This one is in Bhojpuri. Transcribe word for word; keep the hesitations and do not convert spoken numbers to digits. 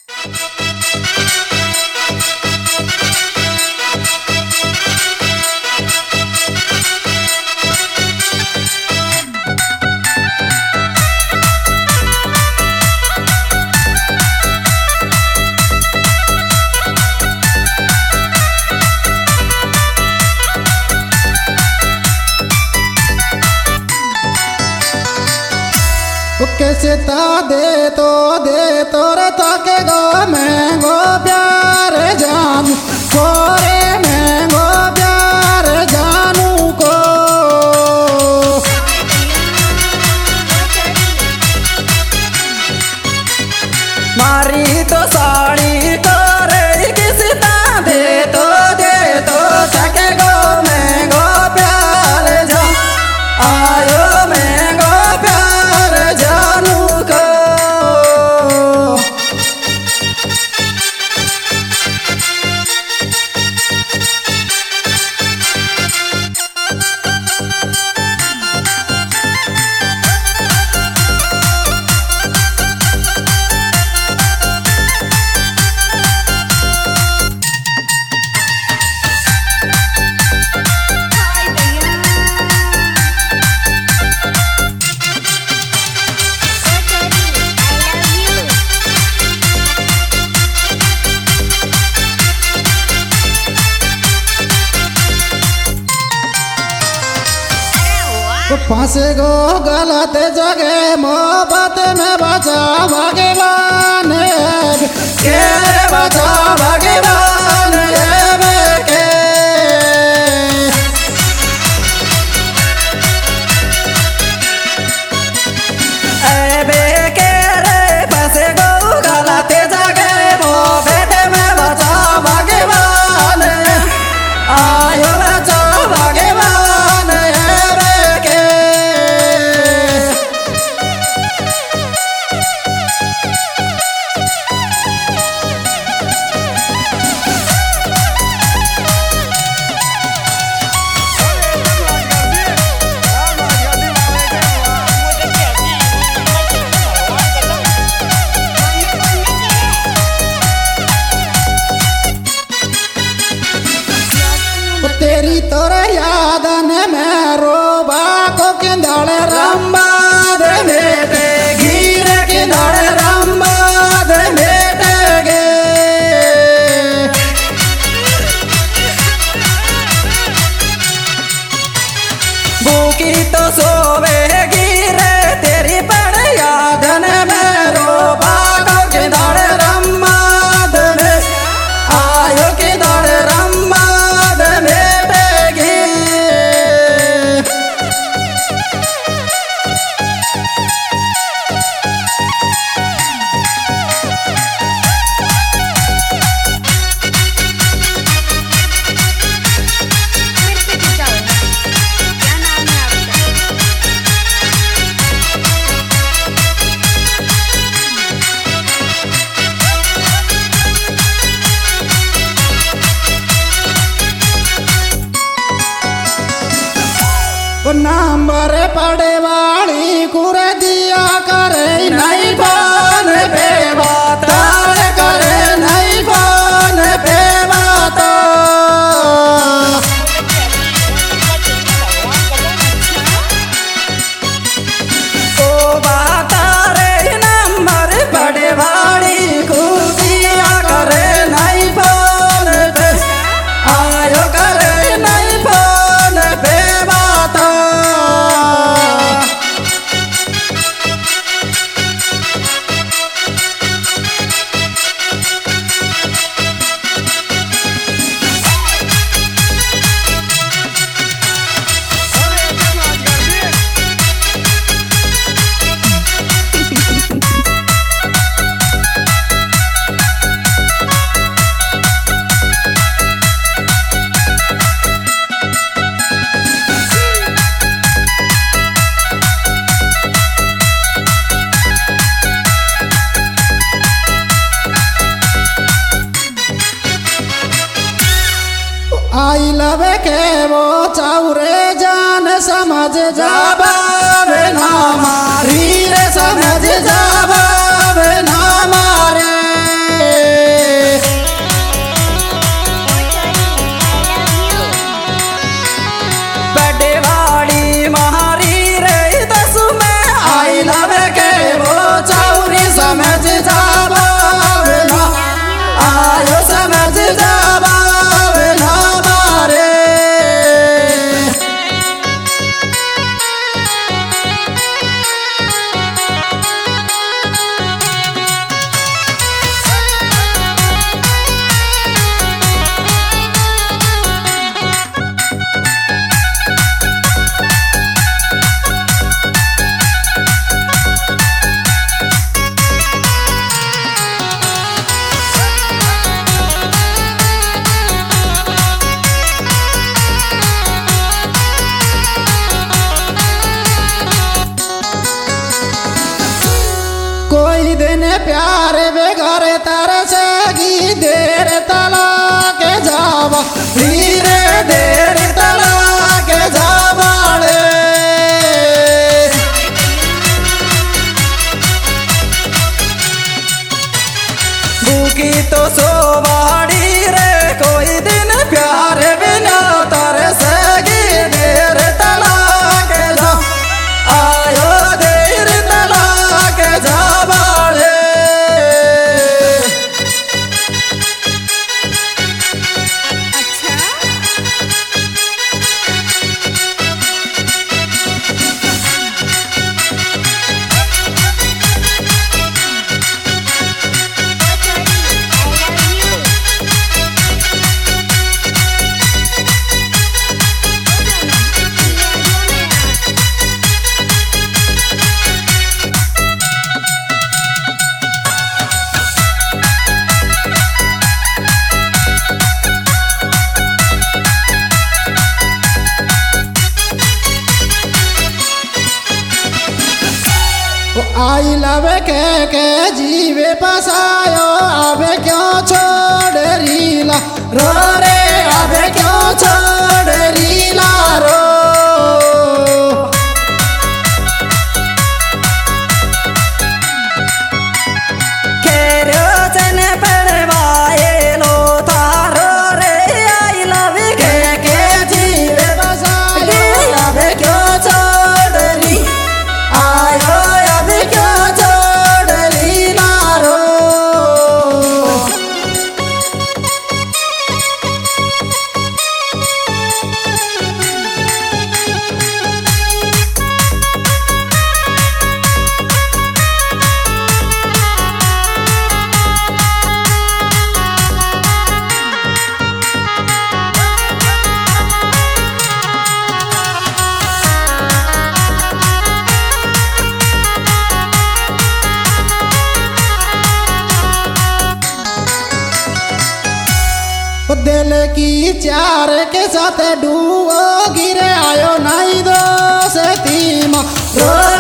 कैसे ता दे तो दे तोरे ताके गो मैं गो प्यार जान छोरे मैं गो प्यार जानू को मारी तो साड़ी तोरे किसी ता दे तो दे तो ताके गो मैं गो प्यार जान आयो मैं गो प्यार जानू को फंसे गो गलत जगह मोहब्बत में बचा भगवान के बचा भगवान के बे के रे फंसे गो गलत जगह मोहब्बत में बचा भगवान आयो बचा भगवान तेरी तोर यादन में रोबा को किंदड़ रंबा दे बेटे गिर किंदड़ रंबा दे बेटे गे भूखी तो सोवे गिरे तेरी बड़ यादन में रोबा को किंदड़ रंबा दे आयो किंदड़ रंबा नंबर पड़े वाली कुर दिया करे नहीं फोन पे बात करे नहीं फोन पे बात ओ बात रे नंबर पड़े वाली कुर दिया करे नहीं फोन पे आयो करे नहीं फोन पे बात आई लव के वो चाउरे जान समझ जाबा ना मारी रे समझ जाबा ना मारे भूखी तो सोवाड़ी रे कोई दिन प्यार बिना तारे सगी देर तलाक जा आयो देर तलाक जा बाड़े। आई लव के के जीवे पसायो आवे क्यों छोड़ रीला रो रे आवे क्यों छोड़ रीला रो। खेरो जन पड़वाए लो थारो रे आई लव के के जीवे पसायो आवे क्यों छोड़ री आयो दिल की चार के साथ डूबो गिरे आयो नहीं दो से तीमा।